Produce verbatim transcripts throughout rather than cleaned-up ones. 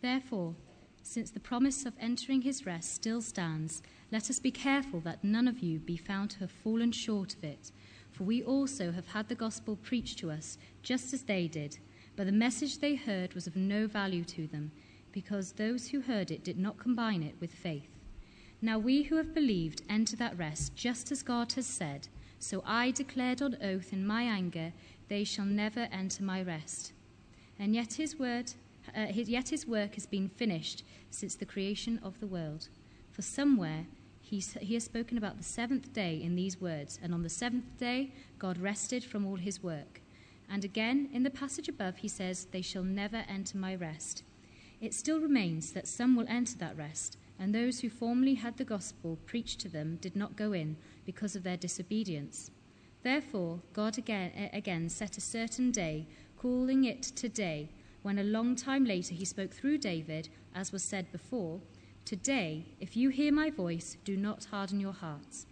Therefore, since the promise of entering his rest still stands, let us be careful that none of you be found to have fallen short of it. For we also have had the gospel preached to us, just as they did. But the message they heard was of no value to them, because those who heard it did not combine it with faith. Now we who have believed enter that rest, just as God has said, so I declared on oath in my anger, they shall never enter my rest. And yet his word, uh, his, yet his work has been finished since the creation of the world. For somewhere he, he has spoken about the seventh day in these words, and on the seventh day God rested from all his work. And again, in the passage above, he says, they shall never enter my rest. It still remains that some will enter that rest, and those who formerly had the gospel preached to them did not go in because of their disobedience. Therefore, God again, again set a certain day, calling it today, when a long time later he spoke through David, as was said before, today, if you hear my voice, do not harden your hearts.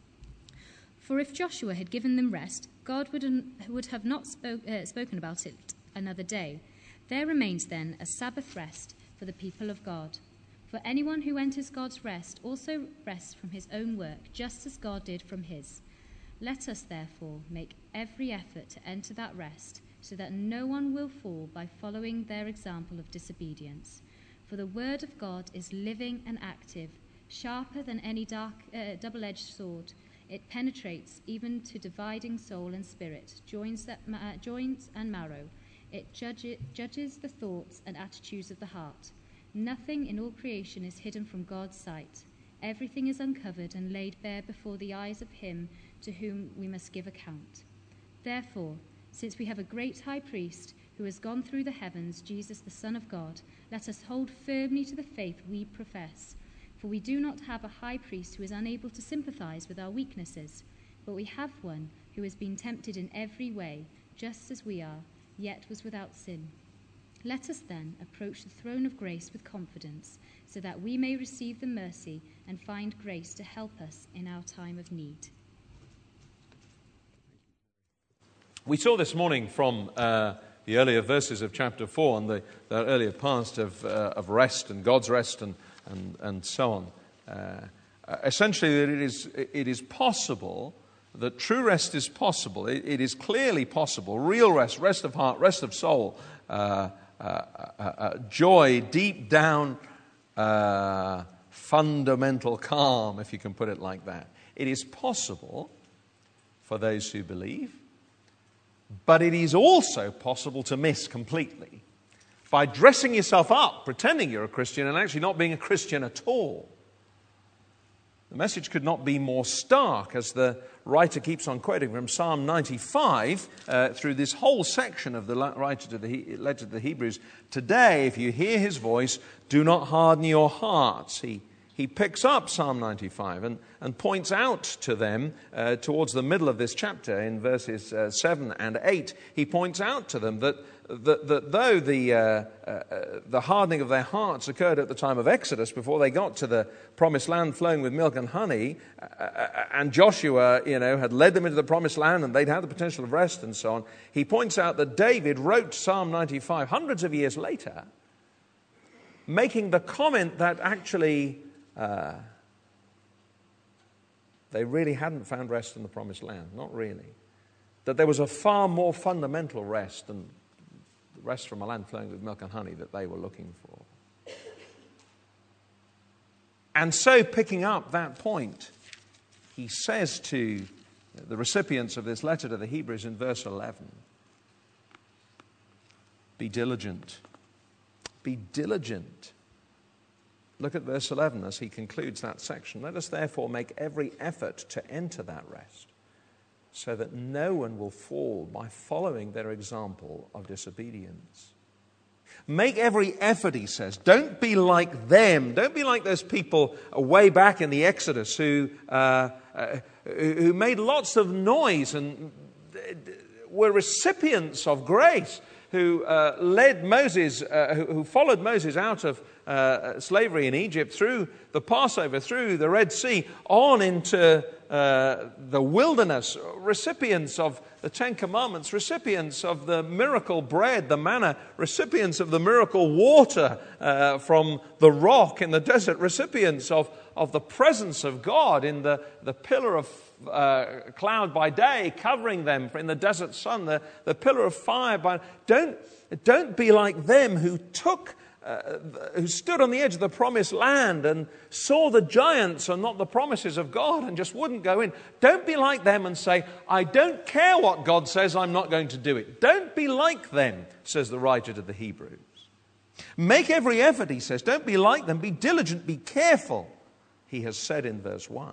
For if Joshua had given them rest, God would, would have not spoke, uh, spoken about it another day. There remains then a Sabbath rest for the people of God. For anyone who enters God's rest also rests from his own work, just as God did from his. Let us therefore make every effort to enter that rest, so that no one will fall by following their example of disobedience. For the word of God is living and active, sharper than any dark, uh, double-edged sword. It penetrates even to dividing soul and spirit, joints, that, uh, joints and marrow. It judge, judges the thoughts and attitudes of the heart. Nothing in all creation is hidden from God's sight. Everything is uncovered and laid bare before the eyes of him to whom we must give account. Therefore, since we have a great high priest who has gone through the heavens, Jesus the Son of God, let us hold firmly to the faith we profess. For we do not have a high priest who is unable to sympathize with our weaknesses, but we have one who has been tempted in every way, just as we are, yet was without sin. Let us then approach the throne of grace with confidence, so that we may receive the mercy and find grace to help us in our time of need. We saw this morning from uh, the earlier verses of chapter four and the, the earlier past of, uh, of rest and God's rest and, and, and so on. Uh, essentially, that it is, it is possible, that true rest is possible. It, it is clearly possible. Real rest, rest of heart, rest of soul, uh, Uh, uh, uh, joy, deep down, uh, fundamental calm, if you can put it like that. It is possible for those who believe, but it is also possible to miss completely by dressing yourself up, pretending you're a Christian and actually not being a Christian at all. The message could not be more stark, as the writer keeps on quoting from Psalm ninety-five uh, through this whole section of the writer to the he- letter to the Hebrews. Today, if you hear his voice, do not harden your hearts. He he picks up Psalm ninety-five and, and points out to them uh, towards the middle of this chapter in verses uh, seven and eight. He points out to them that That, that though the, uh, uh, the hardening of their hearts occurred at the time of Exodus, before they got to the promised land flowing with milk and honey, uh, and Joshua, you know, had led them into the promised land and they'd had the potential of rest and so on, he points out that David wrote Psalm ninety-five hundreds of years later, making the comment that actually uh, they really hadn't found rest in the promised land, not really. That there was a far more fundamental rest than rest from a land flowing with milk and honey that they were looking for. And so, picking up that point, he says to the recipients of this letter to the Hebrews in verse eleven, be diligent. Be diligent. Look at verse eleven as he concludes that section. Let us therefore make every effort to enter that rest, so that no one will fall by following their example of disobedience. Make every effort, he says. Don't be like them. Don't be like those people way back in the Exodus who uh, uh, who made lots of noise and were recipients of grace, who uh, led Moses, uh, who, who followed Moses out of uh, slavery in Egypt through the Passover, through the Red Sea, on into uh, the wilderness, recipients of the Ten Commandments, recipients of the miracle bread, the manna, recipients of the miracle water uh, from the rock in the desert, recipients of, of the presence of God in the, the pillar of uh, cloud by day, covering them in the desert sun, the, the pillar of fire by... Don't, don't be like them who took... Uh, who stood on the edge of the promised land and saw the giants and not the promises of God and just wouldn't go in. Don't be like them and say, I don't care what God says, I'm not going to do it. Don't be like them, says the writer to the Hebrews. Make every effort, he says. Don't be like them. Be diligent, be careful, he has said in verse one.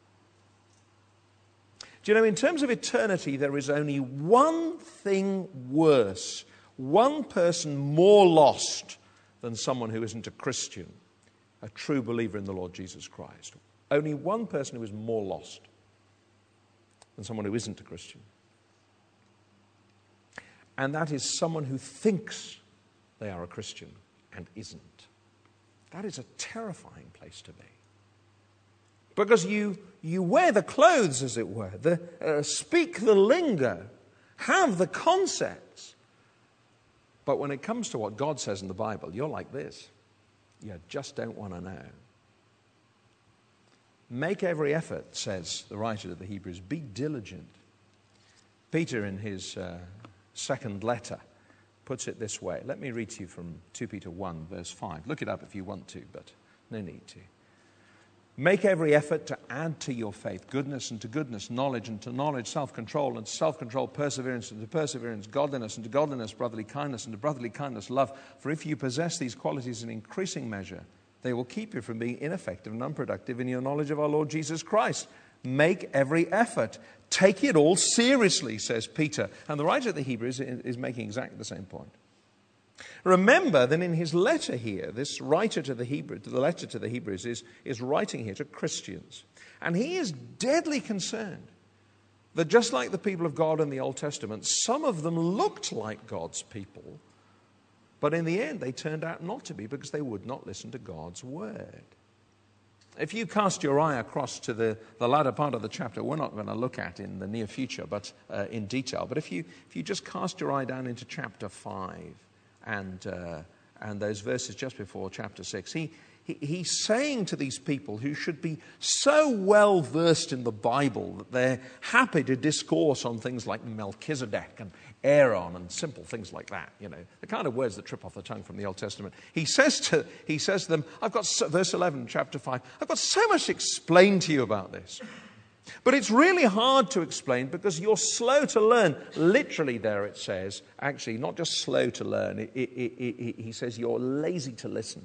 Do you know, in terms of eternity, there is only one thing worse, one person more lost than someone who isn't a Christian, a true believer in the Lord Jesus Christ. Only one person who is more lost than someone who isn't a Christian. And that is someone who thinks they are a Christian and isn't. That is a terrifying place to be. Because you, you wear the clothes, as it were, the, uh, speak the lingo, have the concepts. But when it comes to what God says in the Bible, you're like this. You just don't want to know. Make every effort, says the writer of the Hebrews. Be diligent. Peter, in his uh, second letter, puts it this way. Let me read to you from Second Peter one, verse five. Look it up if you want to, but no need to. Make every effort to add to your faith goodness, and to goodness knowledge, and to knowledge self-control, and to self-control perseverance, and to perseverance godliness, and to godliness brotherly kindness, and to brotherly kindness love. For if you possess these qualities in increasing measure, they will keep you from being ineffective and unproductive in your knowledge of our Lord Jesus Christ. Make every effort. Take it all seriously, says Peter. And the writer of the Hebrews is making exactly the same point. Remember that in his letter here, this writer to the Hebrews, the letter to the Hebrews is, is writing here to Christians. And he is deadly concerned that just like the people of God in the Old Testament, some of them looked like God's people, but in the end they turned out not to be because they would not listen to God's word. If you cast your eye across to the, the latter part of the chapter, we're not going to look at in the near future, but uh, in detail. But if you if you just cast your eye down into chapter five, And uh, and those verses just before chapter six, he, he he's saying to these people who should be so well versed in the Bible that they're happy to discourse on things like Melchizedek and Aaron and simple things like that, you know, the kind of words that trip off the tongue from the Old Testament. He says to he says to them, I've got so, verse eleven, chapter five, I've got so much to explain to you about this. But it's really hard to explain because you're slow to learn. Literally there it says, actually not just slow to learn, it, it, it, it, he says you're lazy to listen.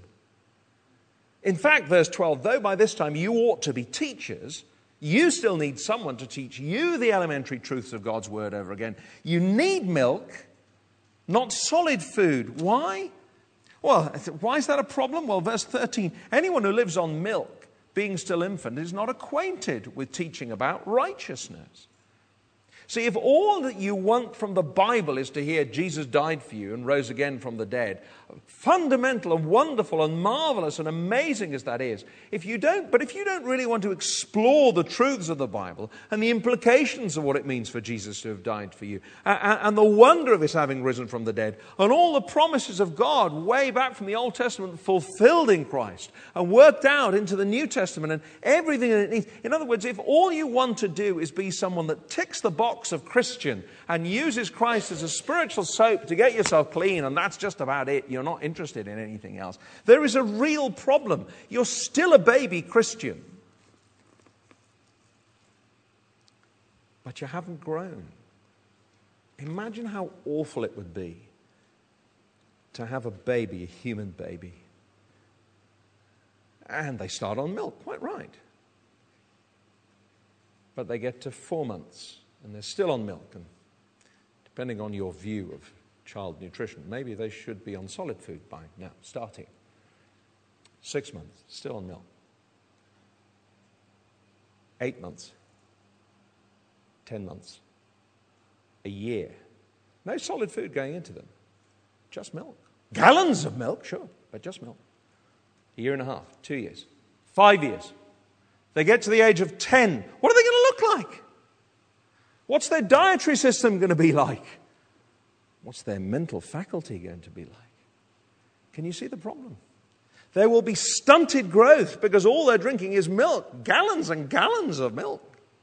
In fact, verse twelve, though by this time you ought to be teachers, you still need someone to teach you the elementary truths of God's word over again. You need milk, not solid food. Why? Well, why is that a problem? Well, verse thirteen, anyone who lives on milk, being still infant, is not acquainted with teaching about righteousness. See, if all that you want from the Bible is to hear Jesus died for you and rose again from the dead, fundamental and wonderful and marvelous and amazing as that is, if you don't, but if you don't really want to explore the truths of the Bible and the implications of what it means for Jesus to have died for you, and, and the wonder of his having risen from the dead, and all the promises of God way back from the Old Testament fulfilled in Christ and worked out into the New Testament and everything that it needs. In other words, if all you want to do is be someone that ticks the box of Christian and uses Christ as a spiritual soap to get yourself clean, and that's just about it, you're not interested in anything else, there is a real problem. You're still a baby Christian, but you haven't grown. Imagine how awful it would be to have a baby, a human baby, and they start on milk, quite right, but they get to four months and they're still on milk, and depending on your view of child nutrition, maybe they should be on solid food by now, starting. Six months, still on milk. Eight months. Ten months. A year. No solid food going into them. Just milk. Gallons of milk, sure, but just milk. A year and a half, two years, five years. They get to the age of ten. What are they going to look like? What's their dietary system going to be like? What's their mental faculty going to be like? Can you see the problem? There will be stunted growth because all they're drinking is milk, gallons and gallons of milk.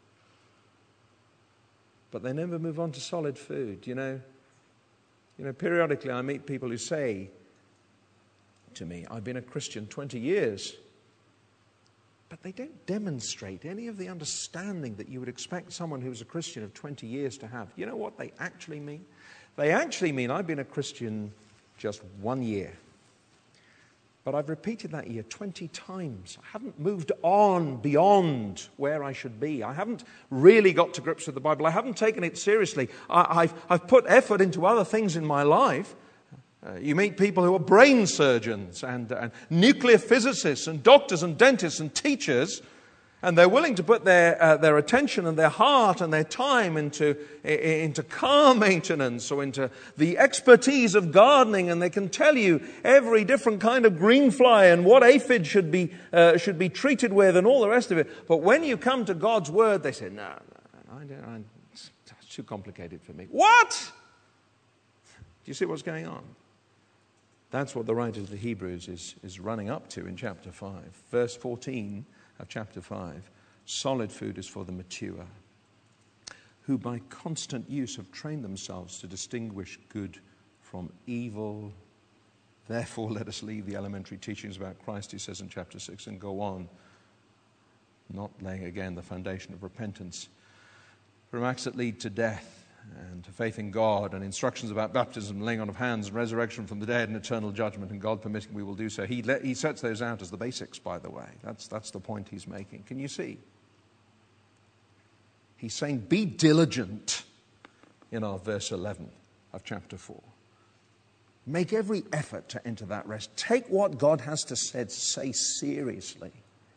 But they never move on to solid food. You know, you know, periodically I meet people who say to me, I've been a Christian twenty years. But they don't demonstrate any of the understanding that you would expect someone who's a Christian of twenty years to have. You know what they actually mean? They actually mean, I've been a Christian just one year. But I've repeated that year twenty times. I haven't moved on beyond where I should be. I haven't really got to grips with the Bible. I haven't taken it seriously. I, I've, I've put effort into other things in my life. Uh, you meet people who are brain surgeons and, and nuclear physicists and doctors and dentists and teachers, and they're willing to put their uh, their attention and their heart and their time into into car maintenance or into the expertise of gardening, and they can tell you every different kind of green fly and what aphid should be uh, should be treated with and all the rest of it. But when you come to God's word, they say, "No, no, I don't, I, it's too complicated for me." What? Do you see what's going on? That's what the writer of the Hebrews is, is running up to in chapter five. Verse fourteen of chapter five. Solid food is for the mature, who by constant use have trained themselves to distinguish good from evil. Therefore, let us leave the elementary teachings about Christ, he says in chapter six, and go on, not laying again the foundation of repentance from acts that lead to death, and to faith in God, and instructions about baptism, laying on of hands, and resurrection from the dead, and eternal judgment, and God permitting we will do so. He, let, he sets those out as the basics, by the way. That's, that's the point he's making. Can you see? He's saying, be diligent in our verse eleven of chapter four. Make every effort to enter that rest. Take what God has to say, say seriously.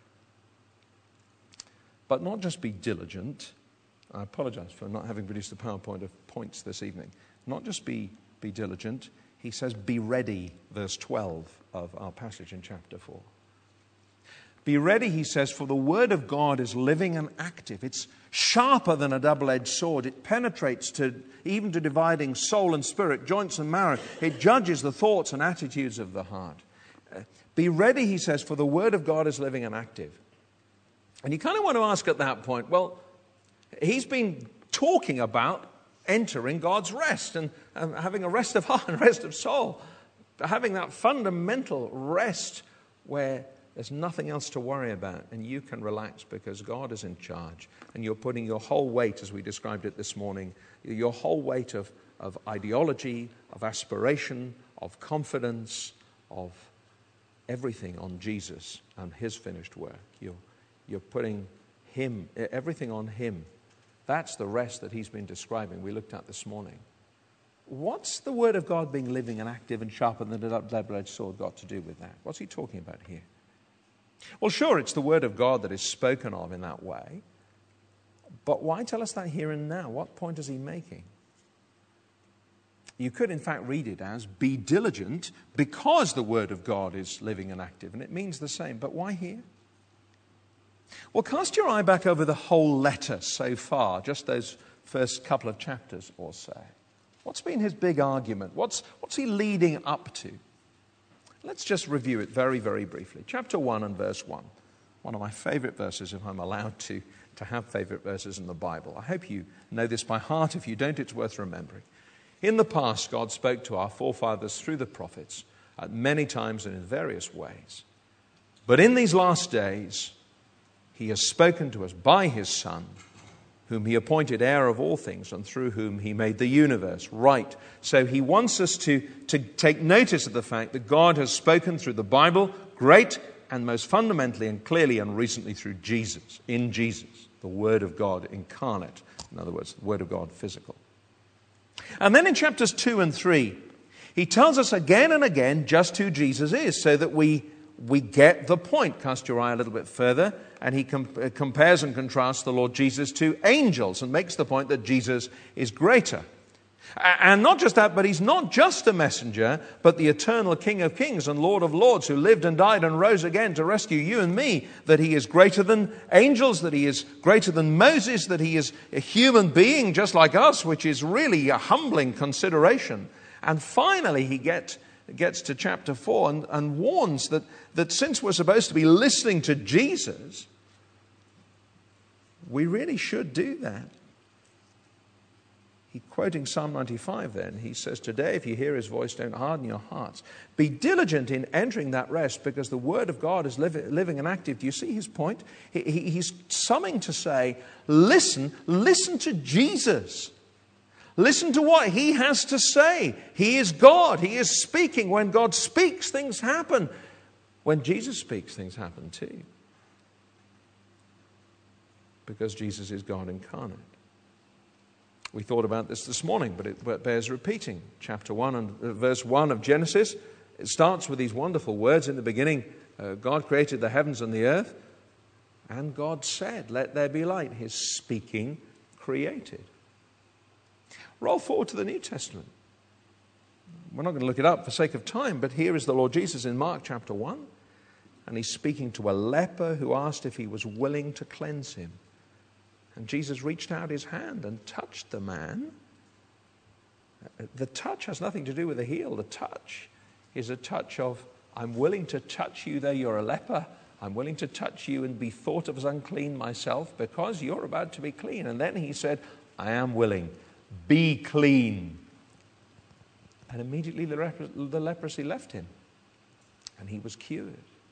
But not just be diligent. I apologize for not having produced a PowerPoint of points this evening. Not just be, be diligent. He says, be ready, verse twelve of our passage in chapter four. Be ready, he says, for the word of God is living and active. It's sharper than a double-edged sword. It penetrates to even to dividing soul and spirit, joints and marrow. It judges the thoughts and attitudes of the heart. Uh, be ready, he says, for the word of God is living and active. And you kind of want to ask at that point, well, he's been talking about entering God's rest and, and having a rest of heart and rest of soul. Having that fundamental rest where there's nothing else to worry about and you can relax because God is in charge. And you're putting your whole weight, as we described it this morning, your whole weight of, of ideology, of aspiration, of confidence, of everything on Jesus and his finished work. You're, you're putting him, everything on him. That's the rest that he's been describing, we looked at this morning. What's the word of God being living and active and sharper than a double-edged sword got to do with that? What's he talking about here? Well, sure, it's the word of God that is spoken of in that way. But why tell us that here and now? What point is he making? You could, in fact, read it as, be diligent because the word of God is living and active. And it means the same. But why here? Well, cast your eye back over the whole letter so far, just those first couple of chapters or so. What's been his big argument? What's, what's he leading up to? Let's just review it very, very briefly. Chapter one and verse one. One of my favorite verses, if I'm allowed to, to have favorite verses in the Bible. I hope you know this by heart. If you don't, it's worth remembering. In the past, God spoke to our forefathers through the prophets at many times and in various ways. But in these last days, he has spoken to us by his Son, whom he appointed heir of all things and through whom he made the universe. Right. So he wants us to, to take notice of the fact that God has spoken through the Bible, great and most fundamentally and clearly and recently through Jesus, in Jesus, the Word of God incarnate. In other words, the Word of God physical. And then in chapters two and three, he tells us again and again just who Jesus is so that we We get the point. Cast your eye a little bit further, and he com- compares and contrasts the Lord Jesus to angels and makes the point that Jesus is greater. And not just that, but he's not just a messenger, but the eternal King of Kings and Lord of Lords, who lived and died and rose again to rescue you and me, that he is greater than angels, that he is greater than Moses, that he is a human being just like us, which is really a humbling consideration. And finally he get, gets to chapter four and, and warns that, that since we're supposed to be listening to Jesus, we really should do that. He, quoting Psalm ninety-five then, he says, today if you hear his voice, don't harden your hearts. Be diligent in entering that rest, because the word of God is live, living and active. Do you see his point? He, he, he's summing to say, listen, listen to Jesus. Listen to what he has to say. He is God. He is speaking. When God speaks, things happen. When Jesus speaks, things happen too. Because Jesus is God incarnate. We thought about this this morning, but it bears repeating. Chapter one and verse one of Genesis, it starts with these wonderful words in the beginning. Uh, God created the heavens and the earth, and God said, let there be light. His speaking created. Roll forward to the New Testament. We're not going to look it up for sake of time, but here is the Lord Jesus in Mark chapter one, and he's speaking to a leper who asked if he was willing to cleanse him. And Jesus reached out his hand and touched the man. The touch has nothing to do with the heel. The touch is a touch of, I'm willing to touch you though you're a leper. I'm willing to touch you and be thought of as unclean myself because you're about to be clean. And then he said, I am willing. Be clean. And immediately the, rep- the leprosy left him. And he was cured.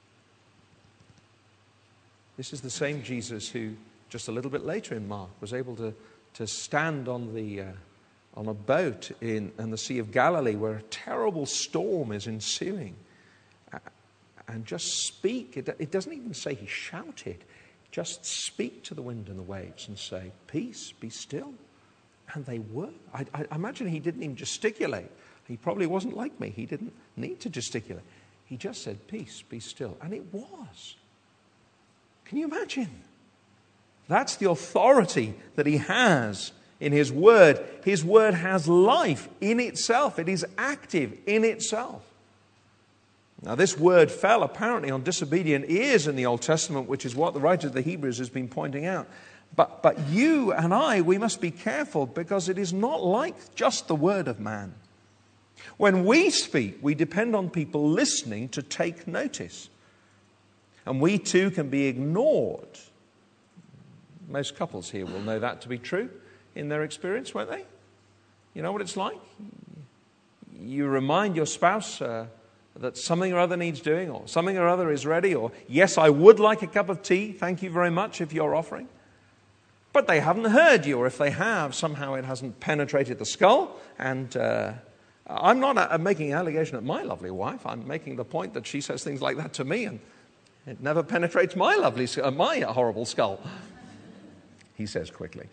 This is the same Jesus who, just a little bit later in Mark, was able to, to stand on the uh, on a boat in, in the Sea of Galilee where a terrible storm is ensuing uh, and just speak. It, it doesn't even say he shouted. Just speak to the wind and the waves and say, peace, be still. And they were. I, I imagine he didn't even gesticulate. He probably wasn't like me. He didn't need to gesticulate. He just said, peace, be still. And it was. Can you imagine? That's the authority that he has in his word. His word has life in itself. It is active in itself. Now, this word fell apparently on disobedient ears in the Old Testament, which is what the writer of the Hebrews has been pointing out. But, but you and I, we must be careful, because it is not like just the word of man. When we speak, we depend on people listening to take notice. And we too can be ignored. Most couples here will know that to be true in their experience, won't they? You know what it's like? You remind your spouse uh, that something or other needs doing, or something or other is ready, or yes, I would like a cup of tea, thank you very much if you're offering. But they haven't heard you, or if they have, somehow it hasn't penetrated the skull. And uh, I'm not uh, making an allegation at my lovely wife. I'm making the point that she says things like that to me, and it never penetrates my lovely, uh, my horrible skull. He says quickly.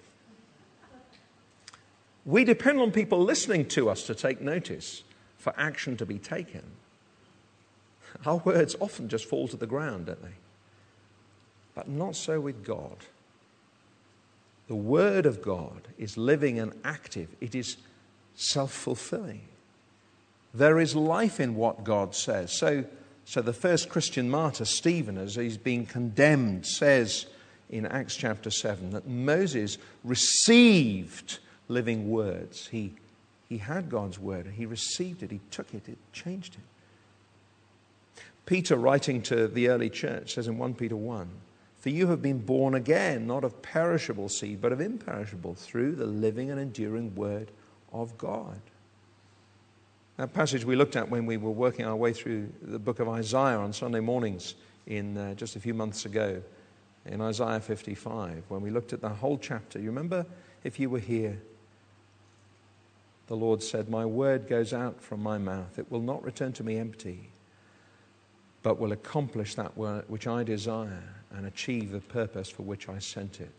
We depend on people listening to us to take notice, for action to be taken. Our words often just fall to the ground, don't they? But not so with God. The Word of God is living and active. It is self-fulfilling. There is life in what God says. So, so the first Christian martyr, Stephen, as he's being condemned, says in Acts chapter seven that Moses received living words. He, he had God's word. He received it. He took it. It changed him. Peter, writing to the early church, says in First Peter one, for you have been born again, not of perishable seed, but of imperishable, through the living and enduring word of God. That passage we looked at when we were working our way through the book of Isaiah on Sunday mornings in uh, just a few months ago, in Isaiah fifty-five, when we looked at the whole chapter. You remember, if you were here, the Lord said, my word goes out from my mouth. It will not return to me empty, but will accomplish that which I desire and achieve the purpose for which I sent it.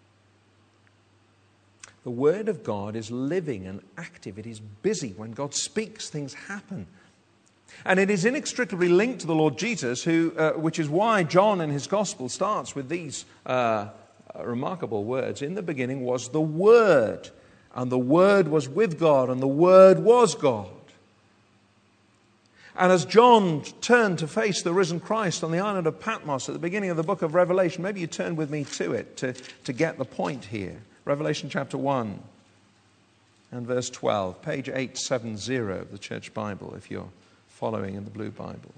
The Word of God is living and active. It is busy. When God speaks, things happen. And it is inextricably linked to the Lord Jesus, who, uh, which is why John in his Gospel starts with these uh, remarkable words. In the beginning was the Word, And the Word was with God, and the Word was God. And as John turned to face the risen Christ on the island of Patmos at the beginning of the book of Revelation, maybe you turn with me to it to, to get the point here. Revelation chapter one and verse twelve, page eight seventy of the Church Bible, if you're following in the Blue Bible.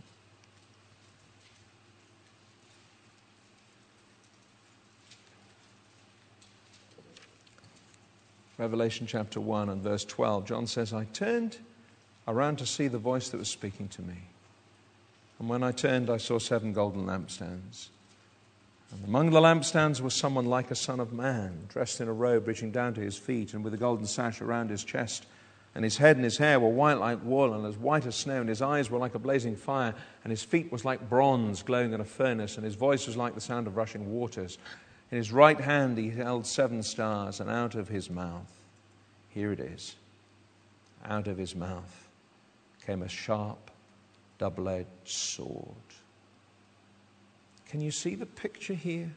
Revelation chapter one and verse twelve, John says, I turned around to see the voice that was speaking to me. And when I turned, I saw seven golden lampstands. And among the lampstands was someone like a son of man, dressed in a robe reaching down to his feet, and with a golden sash around his chest. And his head and his hair were white like wool, and as white as snow, and his eyes were like a blazing fire, and his feet was like bronze glowing in a furnace, and his voice was like the sound of rushing waters. In his right hand he held seven stars, and out of his mouth, here it is, out of his mouth came a sharp, double-edged sword. Can you see the picture here?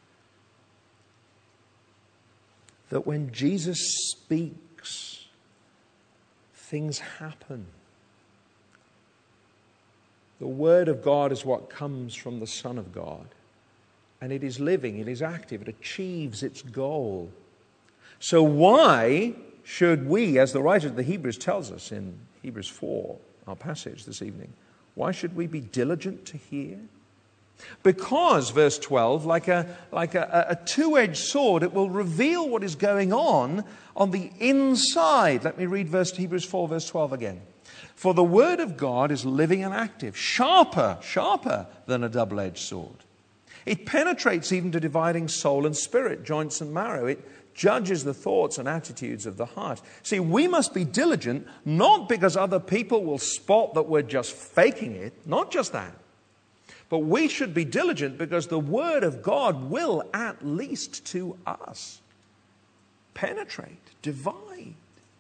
That when Jesus speaks, things happen. The Word of God is what comes from the Son of God. And it is living, it is active, it achieves its goal. So why should we, as the writer of the Hebrews tells us in Hebrews four, our passage this evening, why should we be diligent to hear? Because, verse twelve, like a, like a, a two-edged sword, it will reveal what is going on on the inside. Let me read verse Hebrews four, verse twelve again. For the Word of God is living and active, sharper, sharper than a double-edged sword. It penetrates even to dividing soul and spirit, joints and marrow. It judges the thoughts and attitudes of the heart. See, we must be diligent, not because other people will spot that we're just faking it, not just that. But we should be diligent because the Word of God will, at least to us, penetrate, divide.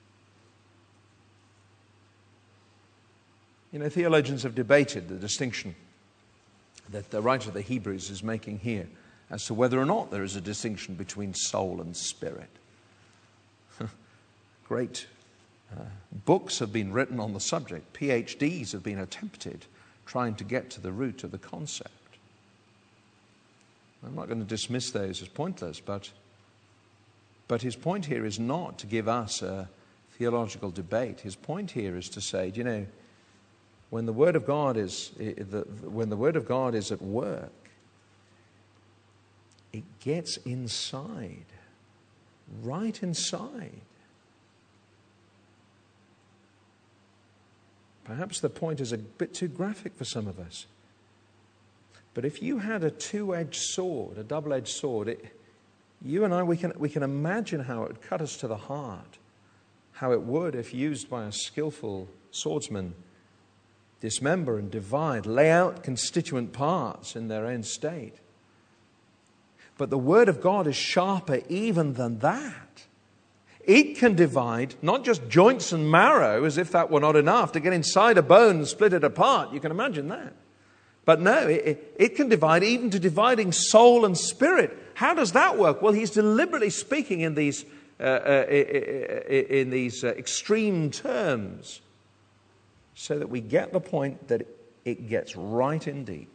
You know, theologians have debated the distinction that the writer of the Hebrews is making here as to whether or not there is a distinction between soul and spirit. Great uh, books have been written on the subject. P H Ds have been attempted trying to get to the root of the concept. I'm not going to dismiss those as pointless, but, but his point here is not to give us a theological debate. His point here is to say, you know, when the Word of God is when the Word of God is at work, it gets inside, right inside. Perhaps the point is a bit too graphic for some of us. But if you had a two-edged sword, a double-edged sword, it, you and I, we can, we can imagine how it would cut us to the heart, how it would, if used by a skillful swordsman, dismember and divide, lay out constituent parts in their own state. But the Word of God is sharper even than that. It can divide not just joints and marrow, as if that were not enough, to get inside a bone and split it apart. You can imagine that. But no, it, it can divide even to dividing soul and spirit. How does that work? Well, he's deliberately speaking in these, uh, uh, in these uh, extreme terms so that we get the point that it gets right in deep.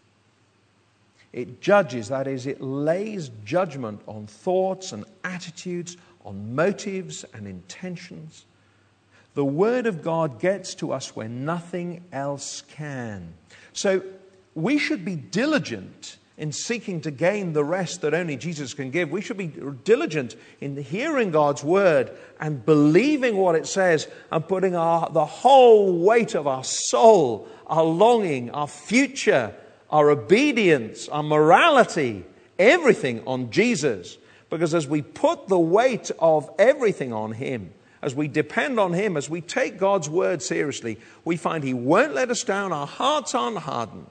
It judges, that is, it lays judgment on thoughts and attitudes, on motives and intentions. The Word of God gets to us where nothing else can. So we should be diligent in seeking to gain the rest that only Jesus can give. We should be diligent in hearing God's Word and believing what it says and putting our, the whole weight of our soul, our longing, our future, our obedience, our morality, everything on Jesus. Because as we put the weight of everything on Him, as we depend on Him, as we take God's Word seriously, we find He won't let us down. Our hearts aren't hardened.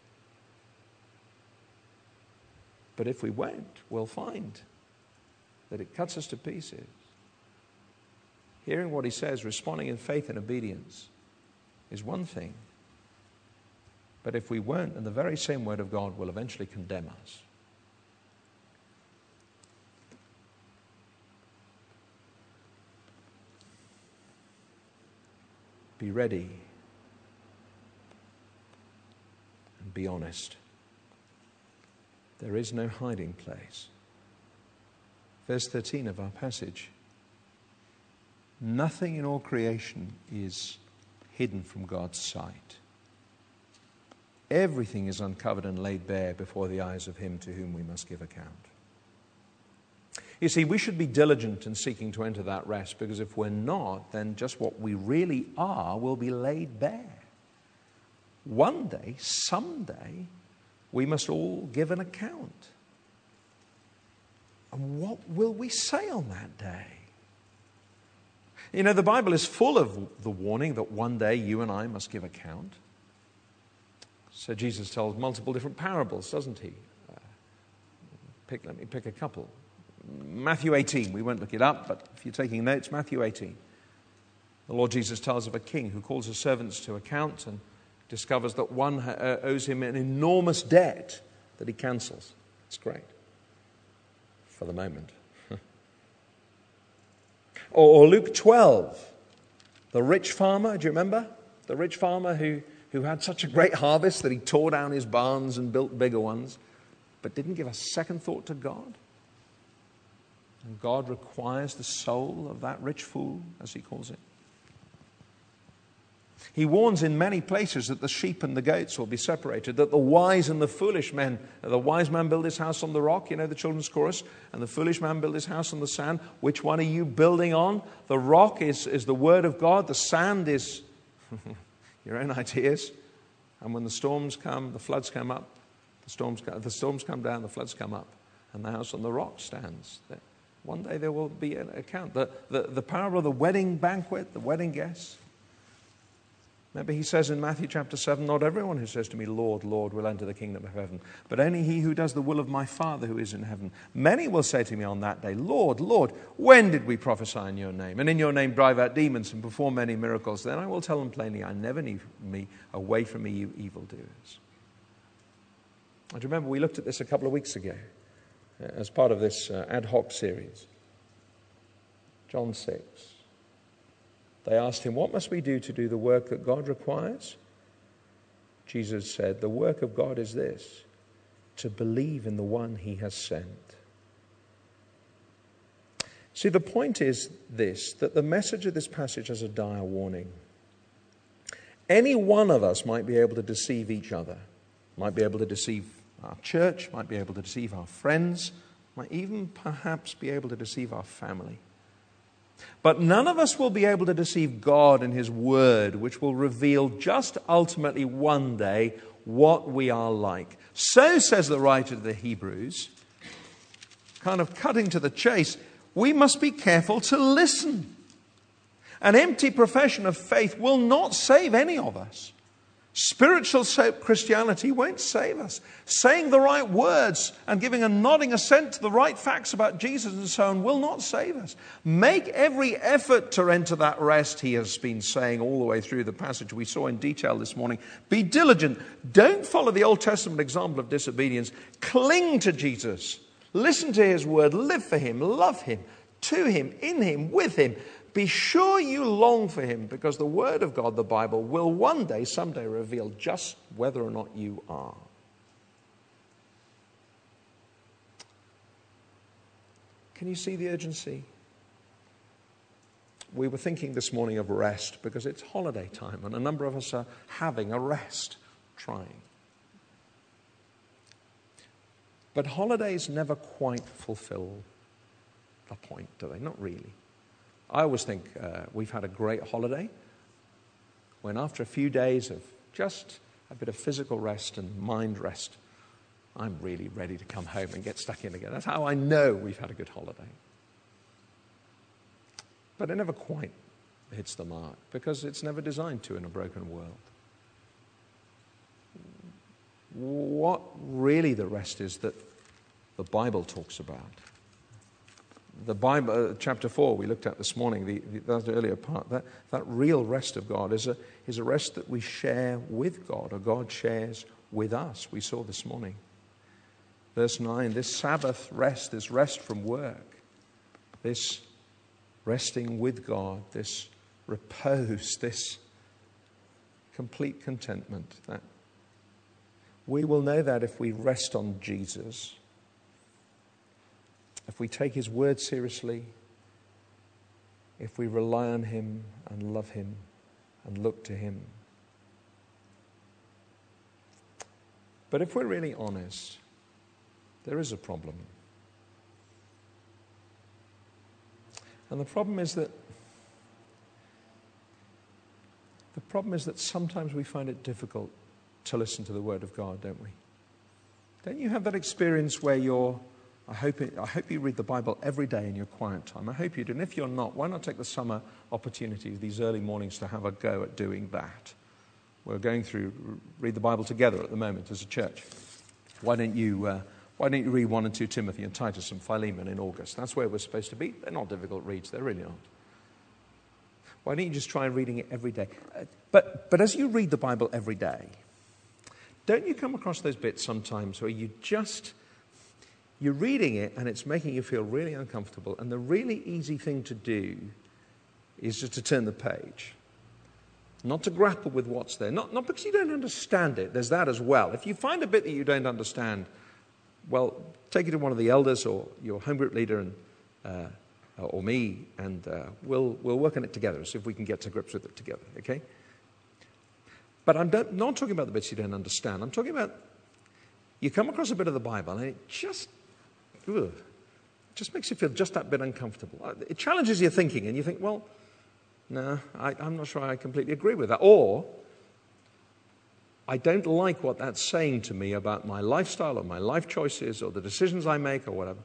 But if we won't, we'll find that it cuts us to pieces. Hearing what He says, responding in faith and obedience is one thing. But if we won't, then the very same Word of God will eventually condemn us. Be ready. And be honest. There is no hiding place. Verse thirteen of our passage. Nothing in all creation is hidden from God's sight. Everything is uncovered and laid bare before the eyes of him to whom we must give account. You see, we should be diligent in seeking to enter that rest, because if we're not, then just what we really are will be laid bare. One day, someday, we must all give an account. And what will we say on that day? You know, the Bible is full of the warning that one day you and I must give account. So Jesus tells multiple different parables, doesn't he? Uh, pick, let me pick a couple. Matthew eighteen, we won't look it up, but if you're taking notes, Matthew eighteen. The Lord Jesus tells of a king who calls his servants to account and discovers that one uh, owes him an enormous debt that he cancels. It's great. For the moment. or, or Luke twelve, the rich farmer, do you remember? The rich farmer who, who had such a great harvest that he tore down his barns and built bigger ones, but didn't give a second thought to God. And God requires the soul of that rich fool, as he calls it. He warns in many places that the sheep and the goats will be separated, that the wise and the foolish men, the wise man built his house on the rock, you know the children's chorus, and the foolish man built his house on the sand. Which one are you building on? The rock is, is the word of God. The sand is your own ideas. And when the storms come, the floods come up, the storms, the storms come down, the floods come up, and the house on the rock stands. One day there will be an account. The, the, the parable of the wedding banquet, the wedding guests. Remember, he says in Matthew chapter seven, not everyone who says to me, Lord, Lord, will enter the kingdom of heaven, but only he who does the will of my Father who is in heaven. Many will say to me on that day, Lord, Lord, when did we prophesy in your name? And in your name drive out demons and perform many miracles? Then I will tell them plainly, I never knew me. Away from me, you evildoers. I remember we looked at this a couple of weeks ago as part of this uh, ad hoc series. John six. They asked him, what must we do to do the work that God requires? Jesus said, the work of God is this, to believe in the one he has sent. See, the point is this, that the message of this passage has a dire warning. Any one of us might be able to deceive each other, might be able to deceive our church, might be able to deceive our friends, might even perhaps be able to deceive our family. But none of us will be able to deceive God and his word, which will reveal just ultimately one day what we are like. So says the writer of the Hebrews, kind of cutting to the chase, we must be careful to listen. An empty profession of faith will not save any of us. Spiritual Christianity won't save us. Saying the right words and giving a nodding assent to the right facts about Jesus and so on will not save us. Make every effort to enter that rest, he has been saying all the way through the passage we saw in detail this morning. Be diligent. Don't follow the Old Testament example of disobedience. Cling to Jesus. Listen to his word. Live for him. Love him. To him. In him. With him. Be sure you long for him, because the word of God, the Bible, will one day, someday reveal just whether or not you are. Can you see the urgency? We were thinking this morning of rest because it's holiday time and a number of us are having a rest, trying. But holidays never quite fulfill the point, do they? Not really. I always think uh, we've had a great holiday when after a few days of just a bit of physical rest and mind rest, I'm really ready to come home and get stuck in again. That's how I know we've had a good holiday. But it never quite hits the mark because it's never designed to in a broken world. What really the rest is that the Bible talks about. The Bible, uh, chapter four, we looked at this morning, the, the, that earlier part, that, that real rest of God is a, is a rest that we share with God, or God shares with us. We saw this morning. Verse nine, this Sabbath rest, this rest from work, this resting with God, this repose, this complete contentment. That we will know that if we rest on Jesus, if we take his word seriously, if we rely on him and love him and look to him. But if we're really honest, there is a problem. And the problem is that the problem is that sometimes we find it difficult to listen to the word of God, don't we? Don't you have that experience where you're, I hope, it, I hope you read the Bible every day in your quiet time. I hope you do. And if you're not, why not take the summer opportunities, these early mornings, to have a go at doing that? We're going through, read the Bible together at the moment as a church. Why don't you, uh, why don't you read one and two Timothy and Titus and Philemon in August? That's where we're supposed to be. They're not difficult reads. They really aren't. Why don't you just try reading it every day? Uh, but, but as you read the Bible every day, don't you come across those bits sometimes where you just, you're reading it and it's making you feel really uncomfortable, and the really easy thing to do is just to turn the page. Not to grapple with what's there. Not, not because you don't understand it. There's that as well. If you find a bit that you don't understand, well, take it to one of the elders or your home group leader and uh, or me, and uh, we'll we'll work on it together, see if we can get to grips with it together, okay? But I'm not, not talking about the bits you don't understand. I'm talking about you come across a bit of the Bible and it just, ugh, just makes you feel just that bit uncomfortable. It challenges your thinking and you think, well, no, I, I'm not sure I completely agree with that. Or, I don't like what that's saying to me about my lifestyle or my life choices or the decisions I make or whatever.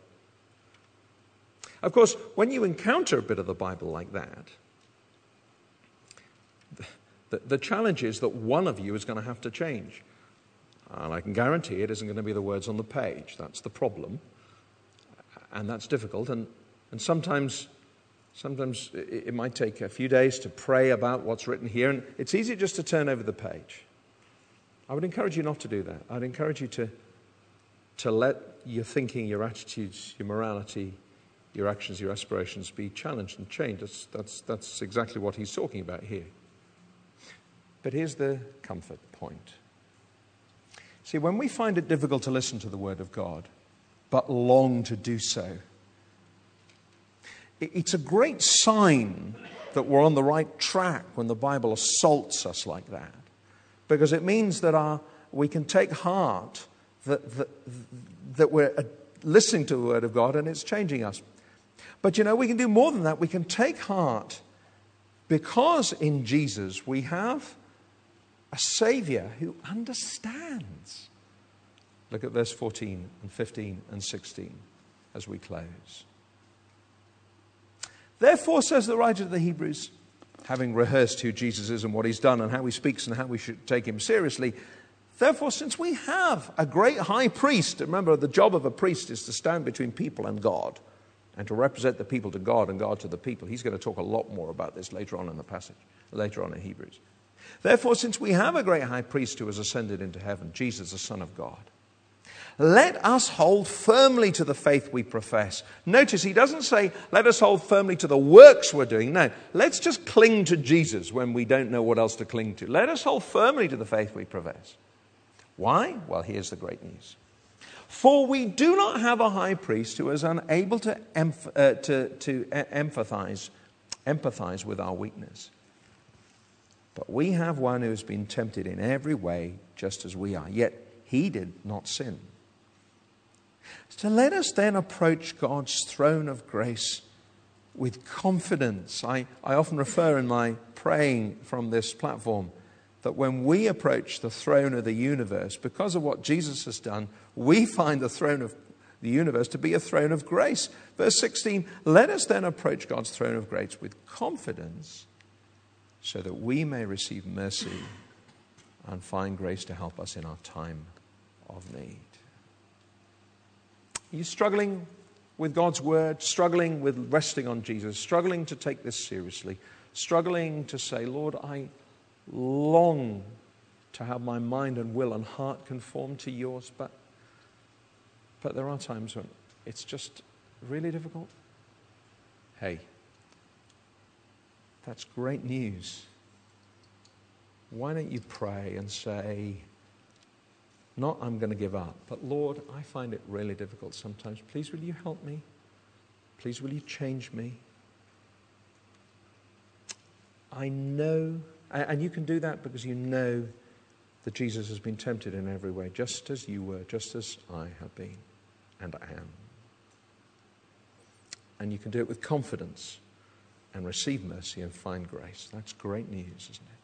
Of course, when you encounter a bit of the Bible like that, the, the challenge is that one of you is going to have to change. And I can guarantee it isn't going to be the words on the page. That's the problem. And that's difficult. And, and sometimes... Sometimes it might take a few days to pray about what's written here, and it's easy just to turn over the page. I would encourage you not to do that. I'd encourage you to, to let your thinking, your attitudes, your morality, your actions, your aspirations be challenged and changed. That's, that's, that's exactly what he's talking about here. But here's the comfort point. See, when we find it difficult to listen to the word of God, but long to do so, it's a great sign that we're on the right track when the Bible assaults us like that. Because it means that our, we can take heart that, that, that we're listening to the Word of God and it's changing us. But you know, we can do more than that. We can take heart because in Jesus we have a Savior who understands. Look at verse fourteen and fifteen and sixteen as we close. Therefore, says the writer to the Hebrews, having rehearsed who Jesus is and what he's done and how he speaks and how we should take him seriously, therefore, since we have a great high priest, remember the job of a priest is to stand between people and God and to represent the people to God and God to the people. He's going to talk a lot more about this later on in the passage, later on in Hebrews. Therefore, since we have a great high priest who has ascended into heaven, Jesus, the Son of God, let us hold firmly to the faith we profess. Notice he doesn't say, let us hold firmly to the works we're doing. No, let's just cling to Jesus when we don't know what else to cling to. Let us hold firmly to the faith we profess. Why? Well, here's the great news. For we do not have a high priest who is unable to, emph- uh, to, to uh, empathize, empathize with our weakness. But we have one who has been tempted in every way, just as we are. Yet he did not sin. So let us then approach God's throne of grace with confidence. I, I often refer in my praying from this platform that when we approach the throne of the universe, because of what Jesus has done, we find the throne of the universe to be a throne of grace. Verse sixteen, let us then approach God's throne of grace with confidence so that we may receive mercy and find grace to help us in our time of need. Are you struggling with God's word, struggling with resting on Jesus, struggling to take this seriously, struggling to say, Lord, I long to have my mind and will and heart conform to yours, but, but there are times when it's just really difficult? Hey, that's great news. why don't you pray and say, not I'm going to give up, but Lord, I find it really difficult sometimes. Please will you help me? Please will you change me? I know, and you can do that because you know that Jesus has been tempted in every way, just as you were, just as I have been and am. And you can do it with confidence and receive mercy and find grace. That's great news, isn't it?